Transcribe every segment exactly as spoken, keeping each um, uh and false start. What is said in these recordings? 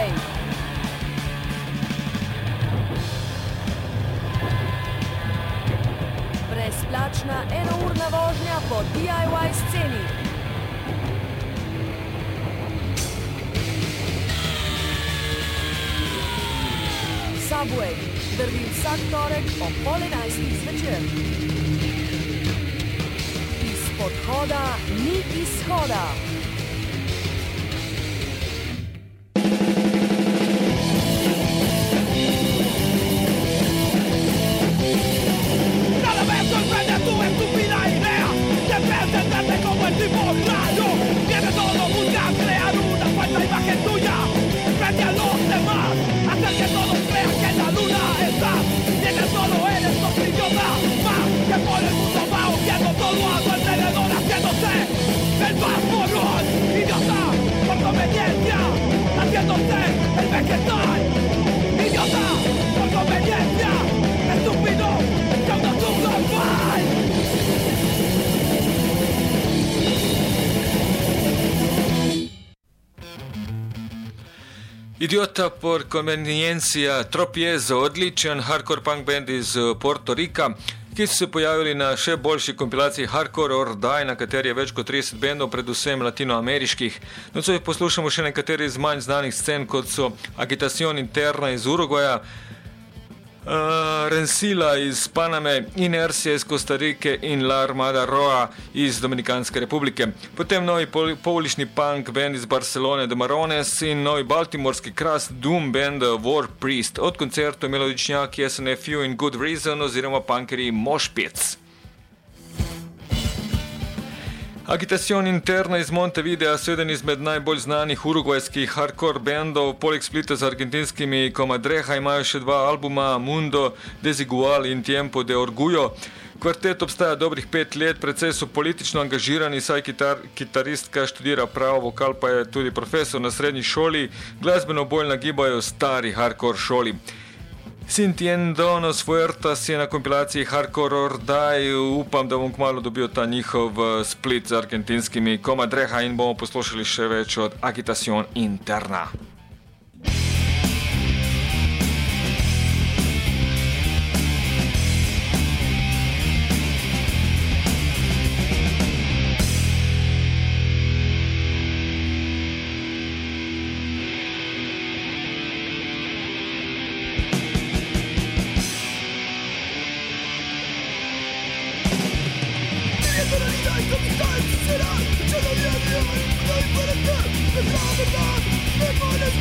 Subway. Brezplačna enourna vožnja po D I Y sceni. Subway drvi vsak torek ob pol enajstih zvečer. Izpod hoda ni izhoda. Idiota por conveniencia tropiezo, odličen hardcore punk band iz Porto Rika, ki so se pojavili na še boljši kompilaciji Hardcore or Die, na kateri je več kot trideset bendov, predvsem latinoameriških. Nocoj poslušamo še nekateri iz manj znanih scen, kot so Agitación Interna iz Uruguaja, Uh, Rencila iz Paname, Inercia iz Kostarike in La Armada Roa iz Dominikanske republike. Potem novi pol, poulični punk band iz Barcelone, The Marones, in novi baltimorski kras doom band War Priest. Od koncertov melodičnjaki S N F U in Good Reason oziroma punkeri Moshpits. Agitación Interna iz Montevidea so eden izmed najbolj znanih urugvajskih hardcore bandov. Poleg splita z argentinskimi Comadreja imajo še dva albuma, Mundo Desigual in Tiempo de Orgullo. Kvartet obstaja dobrih pet let, precej so politično angažirani, saj kitar, kitaristka študira pravo, vokal pa je tudi profesor na srednji šoli, glasbeno bolj nagibajo stari hardcore šoli. Sintiendo nos fuertas je na kompilaciji Hardcore or Die. Upam, da bom kmalu dobil ta njihov split z argentinskimi Comadreja in bomo poslušali še več od Agitación Interna. Será, yo no había, no hay para acá, dejame más, me pones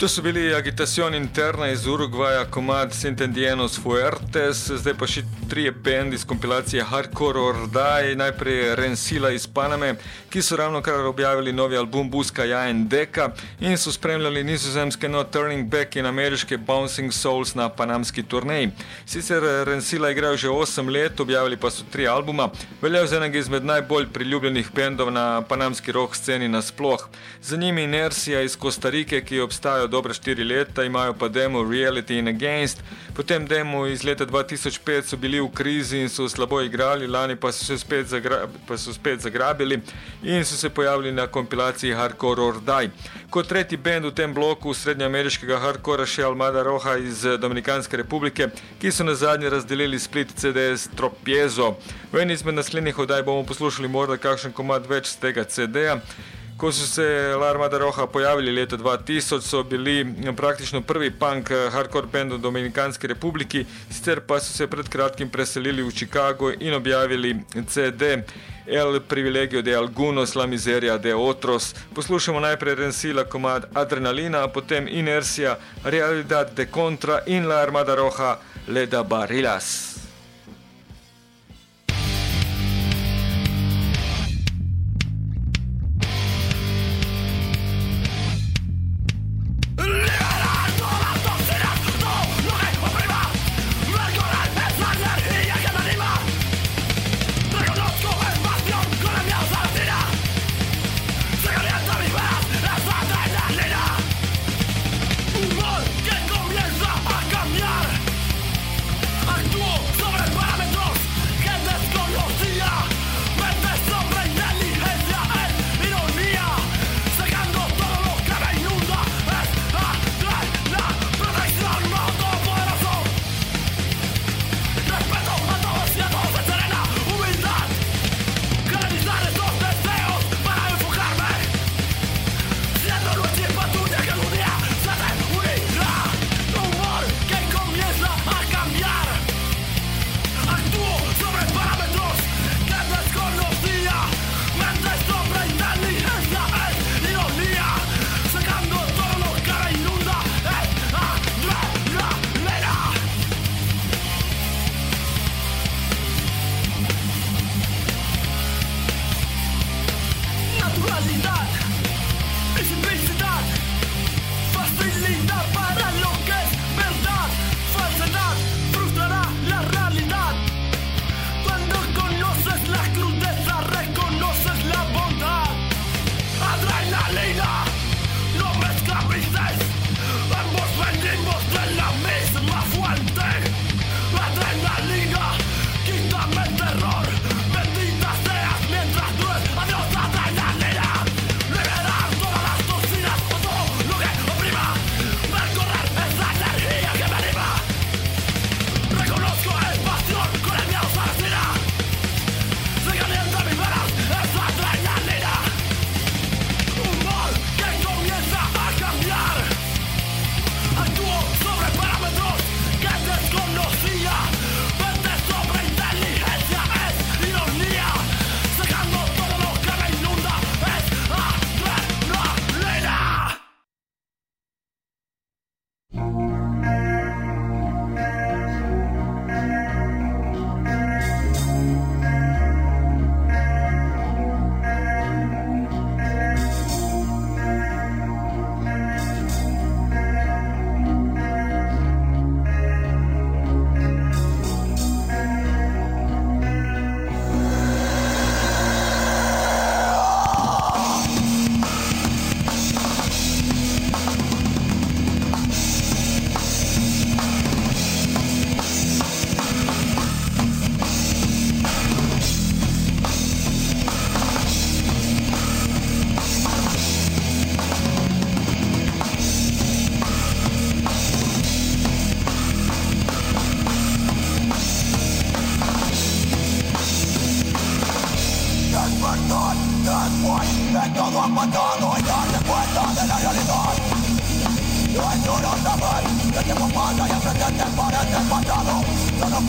To so bili Agitación Interna iz Urugvaja, komad Sintendienos Fuertes, zdaj pa še trije bendi iz kompilacije Hardcore Ordaj, najprej Rensila iz Paname, ki so ravno kar objavili novi album Buska Ja in Deka in so spremljali nizozemske No Turning Back in ameriške Bouncing Souls na panamski turneji. Sicer Rensila igrajo že osem let, objavili pa so tri albuma, veljajo za enega izmed najbolj priljubljenih bendov na panamski rock sceni nasploh. Za njimi Inercia iz Kostarike, ki obstajajo dobre štiri leta, imajo pa demo Reality in Against. Potem demo iz leta dva tisoč pet so bili v krizi in so slabo igrali, lani pa so se spet, zagra pa so spet zagrabili in so se pojavili na kompilaciji Hardcore Ordaj. Kot tretji bend v tem bloku srednjeameriškega hardcora še Almada Roja iz Dominikanske republike, ki so nazadnje razdelili split C D S Tropiezo. V eni izmed naslednjih oddaj bomo poslušali morda kakšen komad več z tega C D-ja. Ko so se La Armada Roja pojavili leta dva tisoč, so bili praktično prvi punk hardcore band v Dominikanski republiki, sicer pa so se pred kratkim preselili v Chicago in objavili C D El Privilegio de Algunos, La Miseria de Otros. Poslušamo najprej Rensila komad Adrenalina, potem Inercia, Realidad de Contra in La Armada Roja, Le da Barilas. No hay duda, saber que te comanda y enfrente te parece pasado. Solo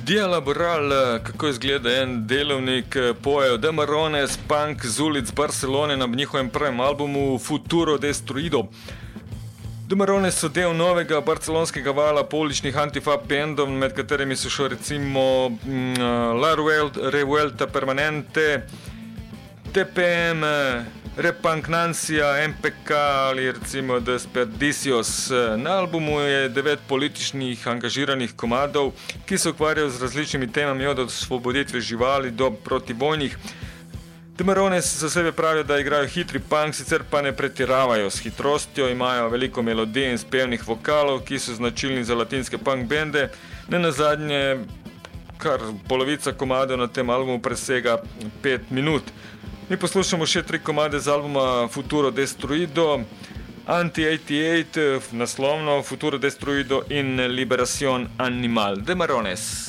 Dia Laboral, kako izgleda en delovnik, pojejo The Marones, punk z ulic Barcelone na njihovem prvem albumu Futuro Destruido. The Marones so del novega barcelonskega vala pouličnih antifab bendov, med katerimi so še recimo mm, La Revuelta Permanente, T P M, Repugnancija, M P K ali recimo Desperdicios. Na albumu je devet političnih angažiranih komadov, ki se ukvarjajo z različnimi temami od osvoboditve živali do protivojnih. The Marones za sebe pravijo, da igrajo hitri punk, sicer pa ne pretiravajo s hitrostjo, imajo veliko melodij in spevnih vokalov, ki so značilni za latinske punk bende. Ne nazadnje, kar polovica komadov na tem albumu presega pet minut. Mi poslušamo še tri komade z albuma Futuro Destruido, Anti osemdeset osem, naslovno Futuro Destruido in Liberación Animal. The Marones.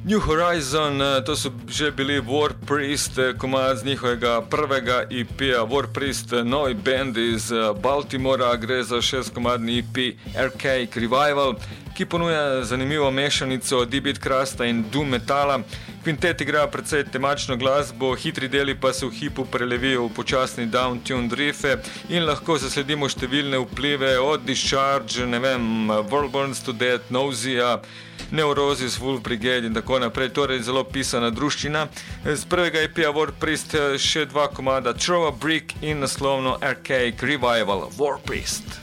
New Horizon, to so že bili War Priest, komad z njihovega prvega E P-a. War Priest, novi band iz Baltimora, gre za šestkomadni E P Archaic Revival, ki ponuja zanimivo mešanico D-beat krasta in doom metala. Kvintet igra precej temačno glasbo, hitri deli pa se v hipu prelevijo v počasni down-tuned riffe in lahko zasledimo številne vplive od Discharge, ne vem, World Burns to Death, Nausea, Neurosis, Wolf Brigade in tako naprej. Torej zelo pisana druščina. Z prvega E P-a War Priest še dva komada Throw a Brick in naslovno Archaic Revival War Priest.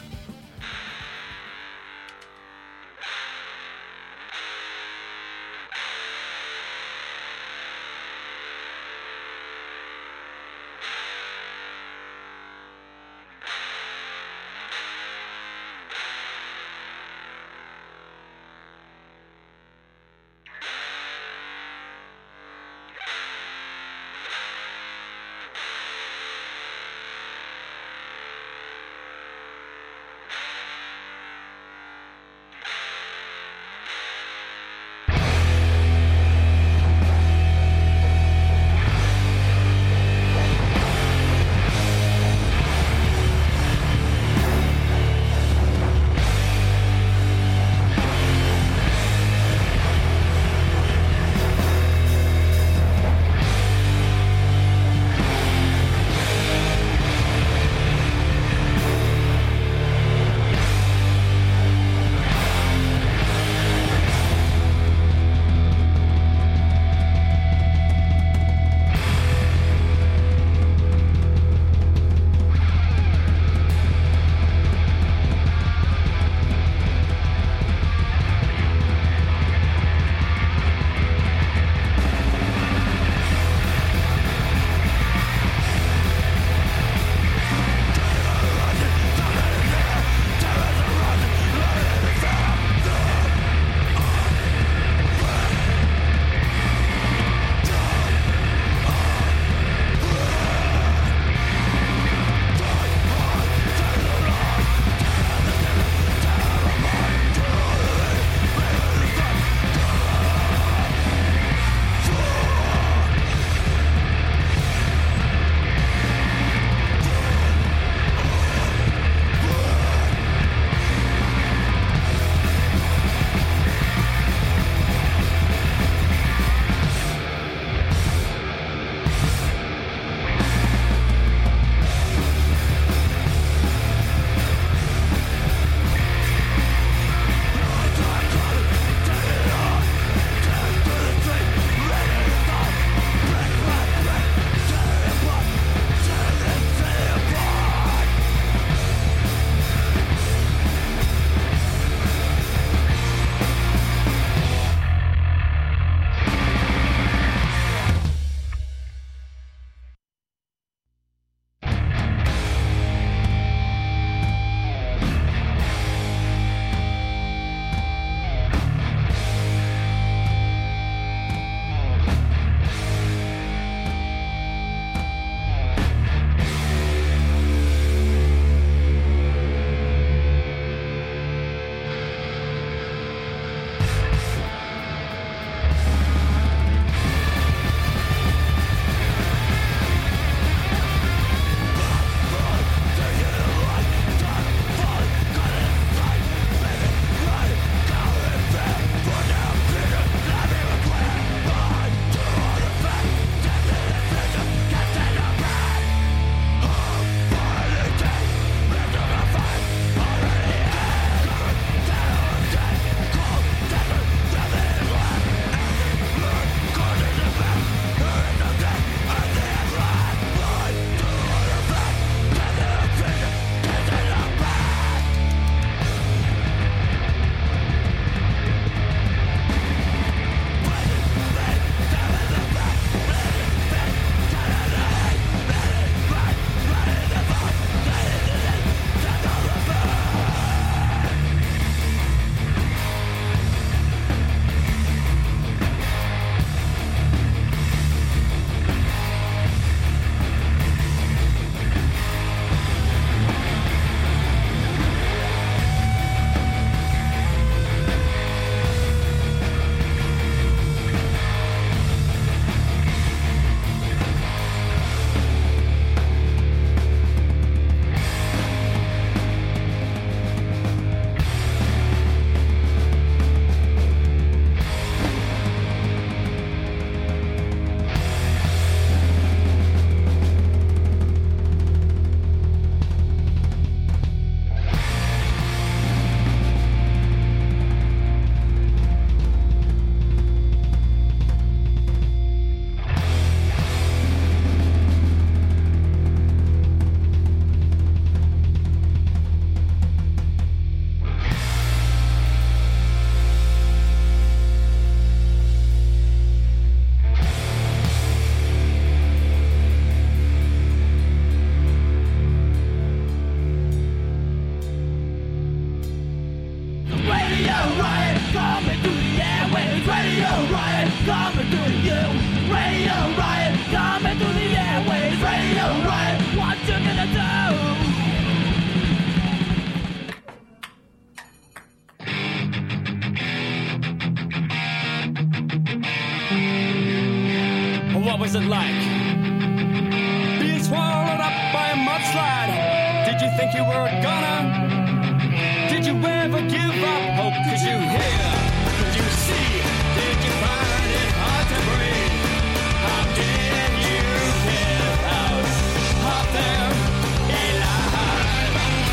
was it like being swallowed up by a mudslide? Did you think you were gonna? Did you ever give up hope? Could you hear? Could you see? Did you find it hard to breathe? How did you get out of there alive?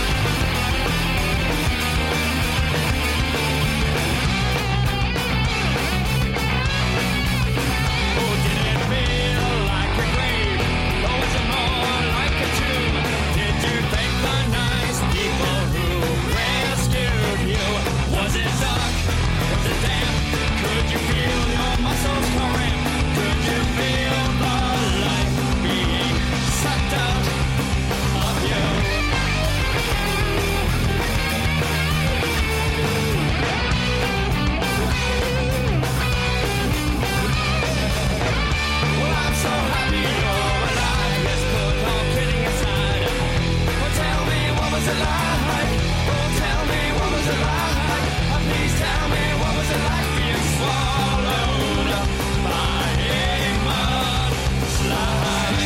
Oh, did it feel like a grave? Or was it more like a tomb? Did you thank the nice people who rescued you? Was it dark? Was it damp? Could you feel your muscles cramp? Could you feel the life being sucked out of you? Well, I'm so happy you're alive. Let's put all kidding aside. Well, tell me what was it like? Oh, tell me what was it like? Oh, please tell me what was it like being swallowed up by a mudslide?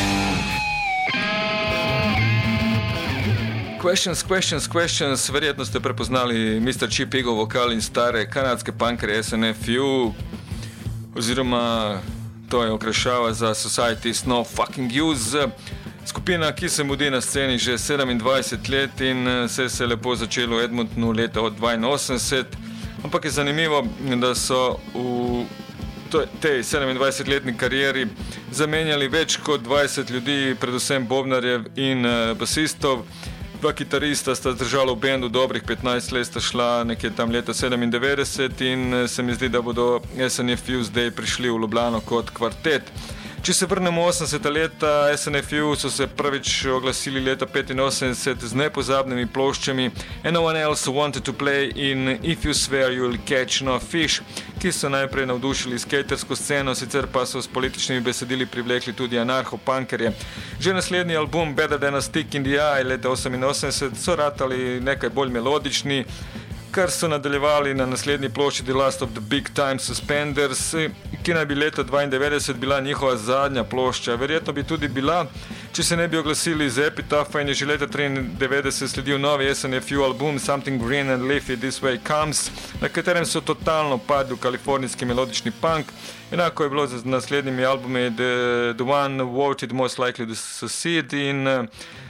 Questions, questions, questions. Verjetno ste prepoznali mister Cheap Ego vokal in stare kanadske punkere S N F U, oziroma to je okrašava za Society's No Fucking Use. Skupina, ki se mudi na sceni že sedemindvajset let in se se lepo začelo v Edmontonu leta dvainosemdeset, ampak je zanimivo, da so v tej sedemindvajsetletni karieri zamenjali več kot dvajset ljudi, predvsem bobnarjev in basistov. Dva kitarista sta zdržala v bendu dobrih petnajst let, sta šla nekje tam leta sedemindevetdeset in se mi zdi, da bodo S N F U zdaj prišli v Ljubljano kot kvartet. Če se vrnemo v osemdeseta leta, S N F U so se prvič oglasili leta petinosemdeset z nepozabnimi ploščami And No One Else Wanted to Play in If You Swear You'll Catch No Fish, ki so najprej navdušili skatersko sceno, sicer pa so s političnimi besedili privlekli tudi anarcho-punkerje. Že naslednji album Better Than a Stick in the Eye leta oseminosemdeset so ratali nekaj bolj melodični, kar so nadaljevali na naslednji plošči The Last of the Big Time Suspenders, ki naj bi leta dvaindevetdeset bila njihova zadnja plošča. Verjetno bi tudi bila, če se ne bi oglasili z Epitapha, in je že leta triindevetdeset sledil novi S N F U album Something Green and Leafy This Way Comes, na katerem so totalno padli v kalifornijski melodični punk. Enako je bilo z naslednjimi albumi The, the One Voted Most Likely to Succeed in uh,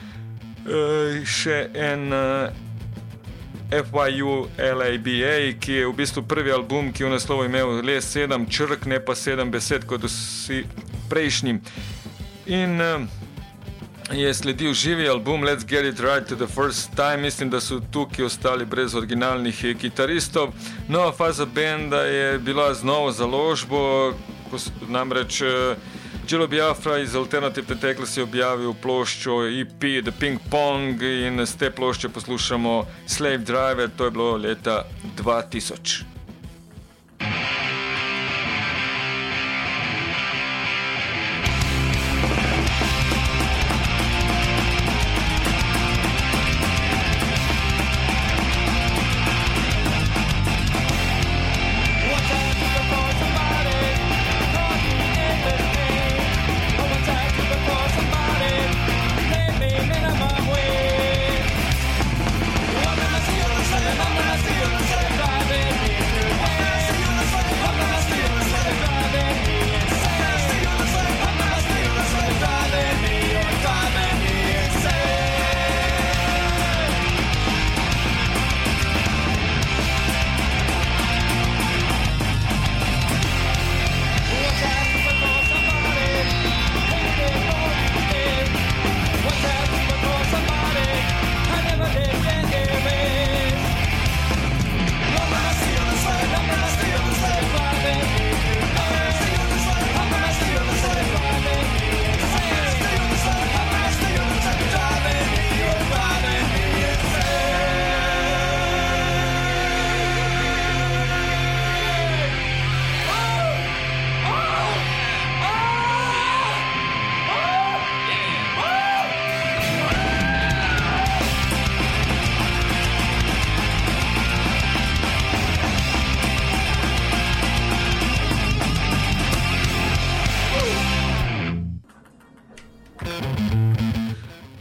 še en uh, F Y U L A B A, ki je v bistvu prvi album, ki je v naslovu imel le sedem črk, ne pa sedem besed kot vsi prejšnji. In uh, je sledil živi album Let's Get It Right to the First Time. Mislim, da so tukaj ostali brez originalnih kitaristov. Nova faza benda je bila z novo založbo, namreč uh, Jello Biafra iz Alternative Tentacles je objavil ploščo E P The Ping Pong in z te plošče poslušamo Slave Driver, to je bilo leta dva tisoč. Driving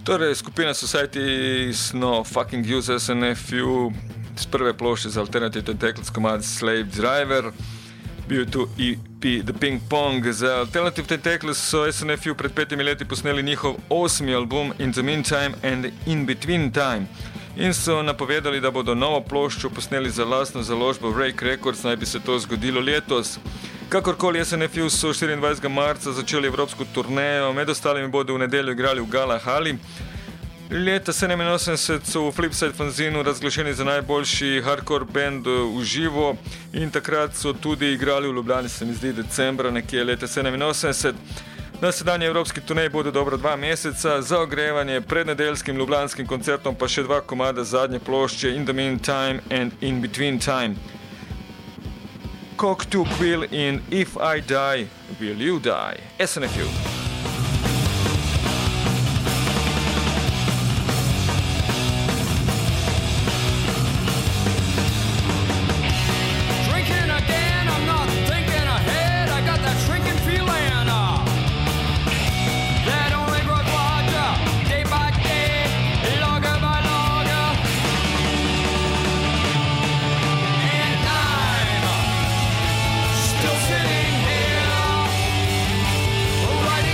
Torej, skupina Society No Fucking Use S N F U z prve plošče za Alternative Tentacles komad Slave Driver. Bil je tu E P The Ping Pong. Za Alternative Tentacles so S N F U pred petimi leti posneli njihov osmi album In the Meantime and In Between Time in so napovedali, da bodo novo ploščo posneli za lastno založbo Rake Records, naj bi se to zgodilo letos. Kakorkoli, S N F U so štiriindvajsetega marca začeli evropsko turnejo, med ostalimi bodo v nedeljo igrali v Gala Hali. Leta sedeminosemdeset so v Flipside fanzinu razglašeni za najboljši hardcore band v živo in takrat so tudi igrali v Ljubljani, se mi zdi, decembra nekje leta sedeminosemdeset. Na sedanji evropski turnej bodo dobro dva meseca, za ogrevanje pred nedeljskim ljubljanskim koncertom pa še dva komada zadnje plošče In the Meantime and In Between Time. Cockatoo Quill in If I Die, Will You Die? S N F U. Drinking again, I'm not thinking ahead. I got that shrinking feeling uh, that only grows larger day by day, longer by longer. And I'm still sitting here, writing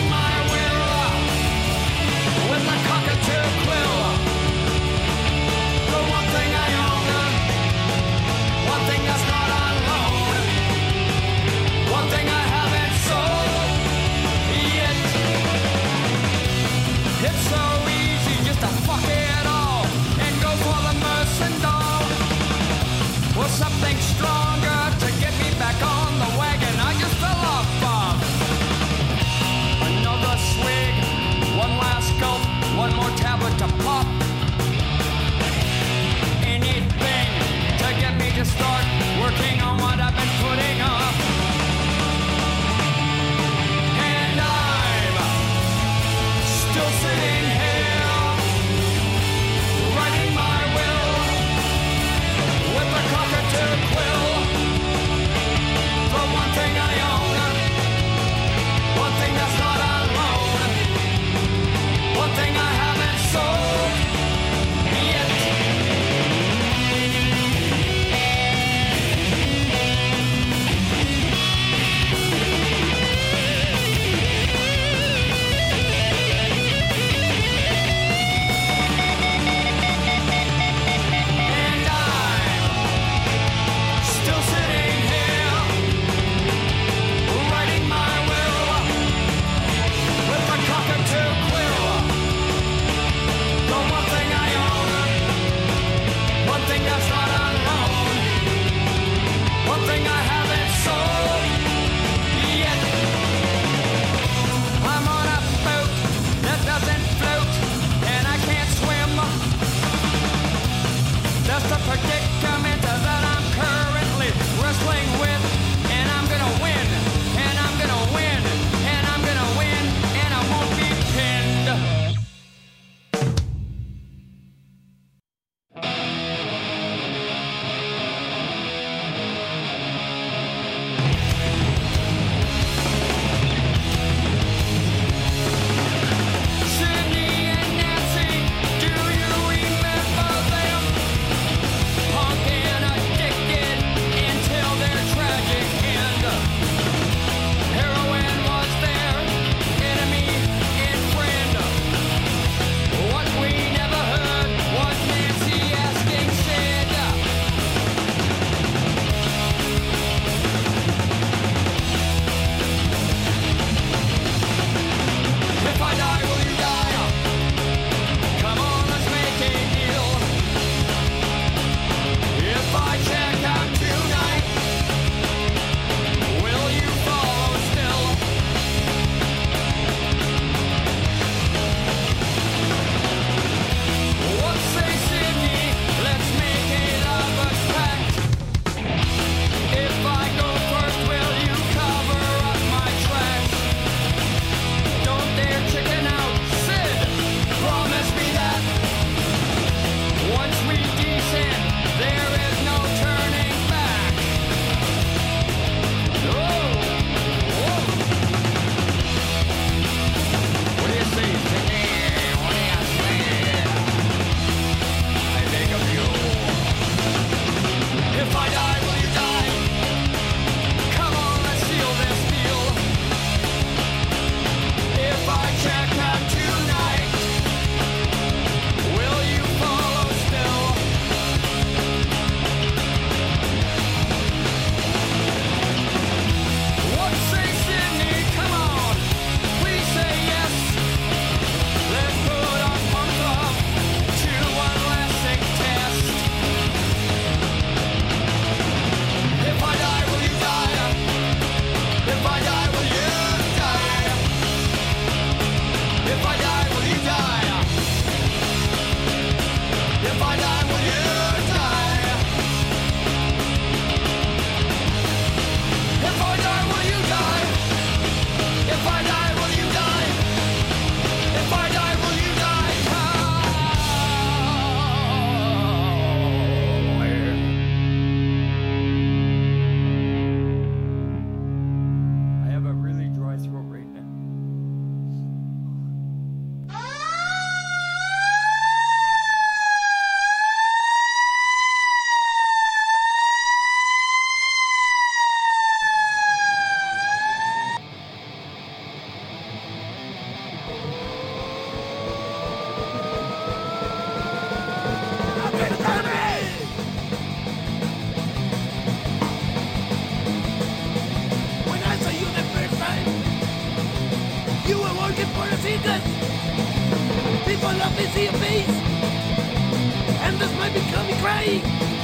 see your face, and this might become me crying.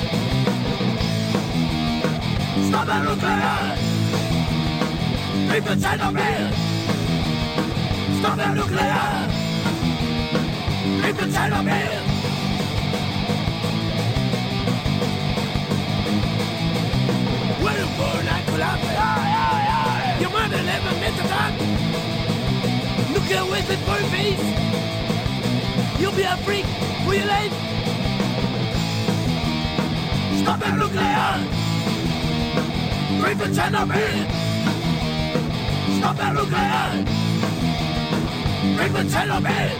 Stop that nuclear! Leave the Chernobyl! Stop that nuclear! Leave the Chernobyl! When a burn collapse, your mother never meant to talk. Nuclear wasted for your face. You'll be a freak for your life. Stop that nuclear! Break the Chernobyl! Stop that nuclear! Break the Chernobyl!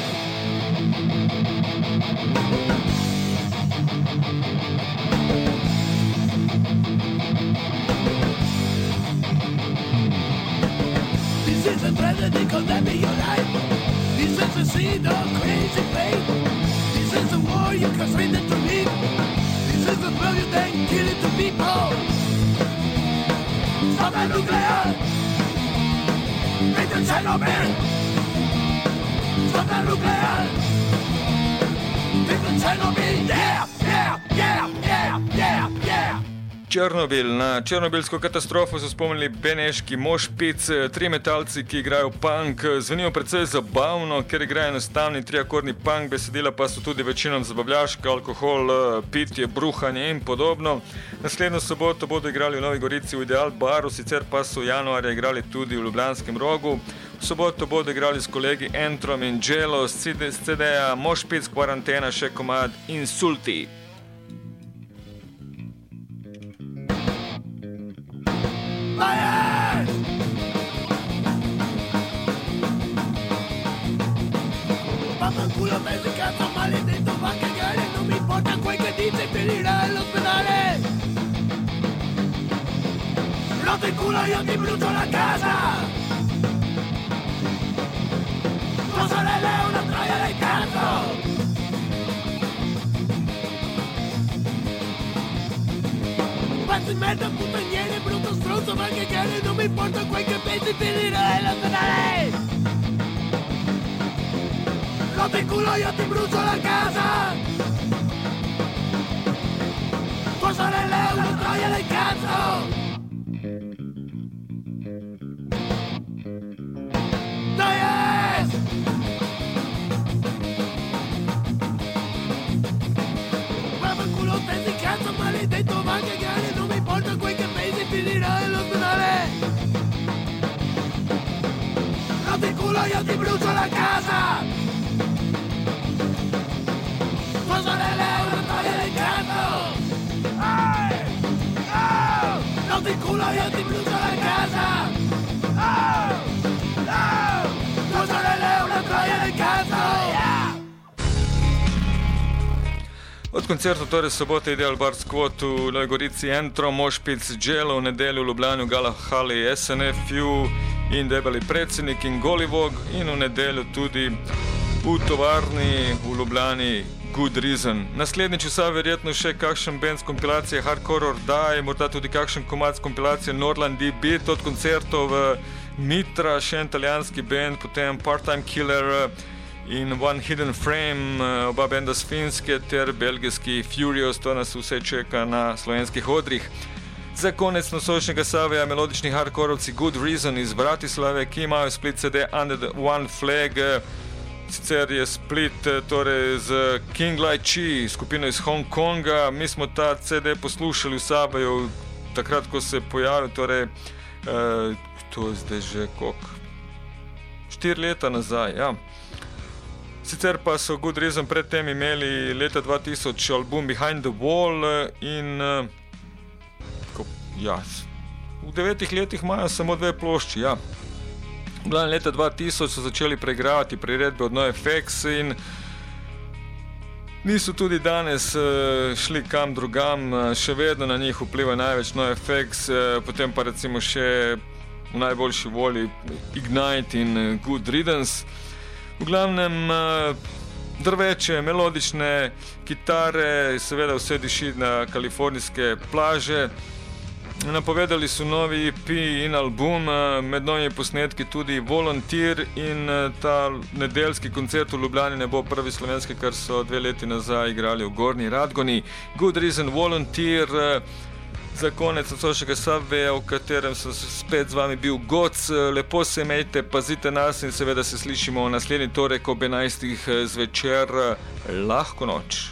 This is a tragedy condemning your life. This is a scene of crazy fate. This is a war you castrated to live. This is a brilliant thing killing the people. Stop that nuclear! Break the Chernobyl! Stop that nuclear! Break the Chernobyl! Yeah! Yeah! Yeah! Yeah! Yeah! Yeah! Černobil. Na černobilsko katastrofo so spomnili beneški mošpic, tri metalci, ki igrajo punk. Zvenijo precej zabavno, ker igrajo enostavni triakordni punk, besedila pa so tudi večinom zabavljaška, alkohol, pitje, bruhanje in podobno. Naslednjo soboto bodo igrali v Novi Gorici v Ideal baru, sicer pa so januarja igrali tudi v Ljubljanskem Rogu. V soboto bodo igrali s kolegi Entrom in Jello, s C D-ja Mošpic, Kvarantena, še komad Insulti. Fire! Vaffanculo pezzi cazzo maledetto va a cagare, non mi importa quel che dite, finirà all'ospedale. Rotto il culo, io ti brucio la casa. Tua sorella è una troia del cazzo. Pazzo di merda, puttaniere, brutto stronzo, va a cagare, non mi importa quel che pensi, finirà all'ospedale. Rotto il culo, io ti brucio la casa. Tua sorella è una troia del cazzo. Dai! Vaffanculo, pensi cazzo maledetto, va a cagare, non mi importa quel che pensi, finirà all'ospedale. Rotto il culo, io ti brucio la casa. Tua sorella è una troia del cazzo. Oh! Rotto il culo, io ti brucio la casa. Oh! Oh! Tua sorella è una troia del cazzo. Yeah! Od koncerta torej sobote Ideal bar Squat v Novi Gorici, Entro, Mošpic, Jello, v nedelju v Ljubljani, Gala Hali, S N F U in Debeli predsednik in Golivog, in v nedelju tudi v tovarni v Ljubljani Good Reason. Naslednjič vsa verjetno še kakšen band z kompilacije Hardcore or Die, morda tudi kakšen komad z kompilacije Norland D Beat, od koncertov v Mitra, še en italijanski band, potem Part-Time Killer in One Hidden Frame, oba benda z Finske, ter belgijski Furious, to nas vse čaka na slovenskih odrih. Za konec nosojšnjega Savija melodični hardkorovci Good Reason iz Bratislave, ki imajo Split C D Under the One Flag. Sicer je Split torej z King Lai Chi, skupino iz Hong Konga. Mi smo ta C D poslušali v Saviju takrat, ko se je pojavil, torej uh, to je zdaj že koliko? Štiri leta nazaj, ja. Sicer pa so Good Reason predtem imeli leta dva tisoč album Behind the Wall in ko, ja, v devetih letih imajo samo dve plošči, ja. V glavnem leta dva tisoč so začeli preigravati priredbe od NoFX in niso tudi danes uh, šli kam drugam, uh, še vedno na njih vpliva največ NoFX, uh, potem pa recimo še v najboljši volji Ignite in uh, Good Riddance. V glavnem drveče, melodične kitare, seveda vse diši na kalifornijske plaže. Napovedali so novi E P in album, med novimi posnetki tudi Volunteer in ta nedeljski koncert v Ljubljani ne bo prvi slovenski, kar so dve leti nazaj igrali v Gornji Radgoni. Good Reason Volunteer, za konec odsošega Subwaya, v katerem sem spet z vami bil Goc. Lepo se imejte, pazite nas in seveda se slišimo naslednji torek ob enajstih zvečer. Lahko noč.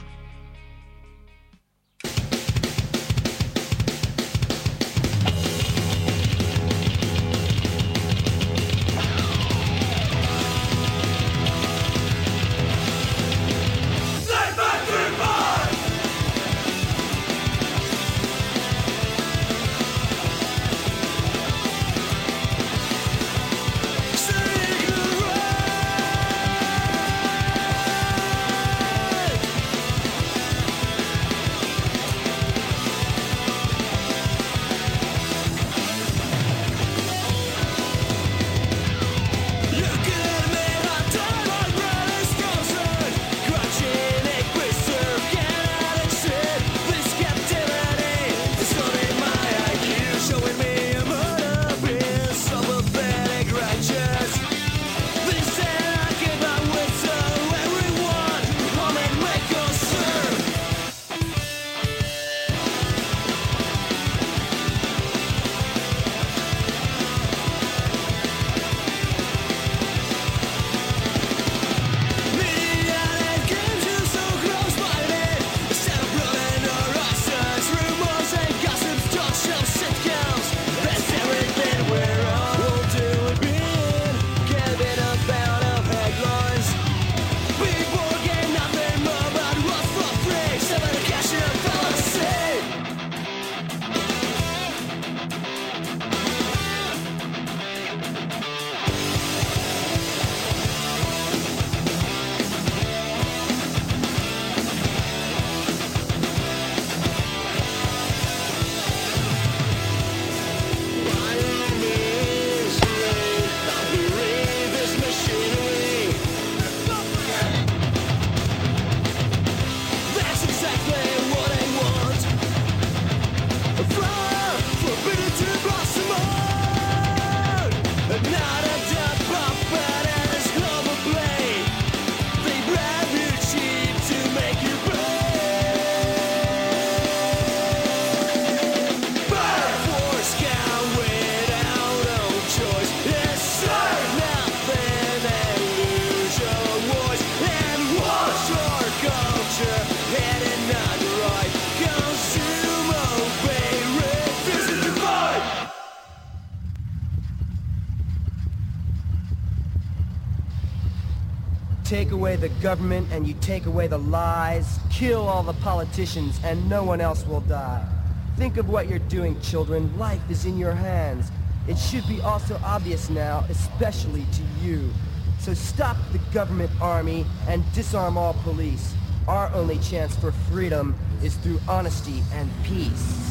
Take away the government and you take away the lies, kill all the politicians and no one else will die. Think of what you're doing, children. Life is in your hands. It should be also obvious now, especially to you. So stop the government army and disarm all police. Our only chance for freedom is through honesty and peace.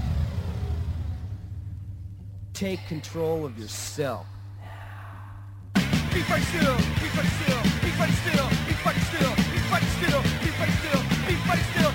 Take control of yourself. Be fight still, be fight still, be fight still, be fight still, be fight still, be fight still, be fight still.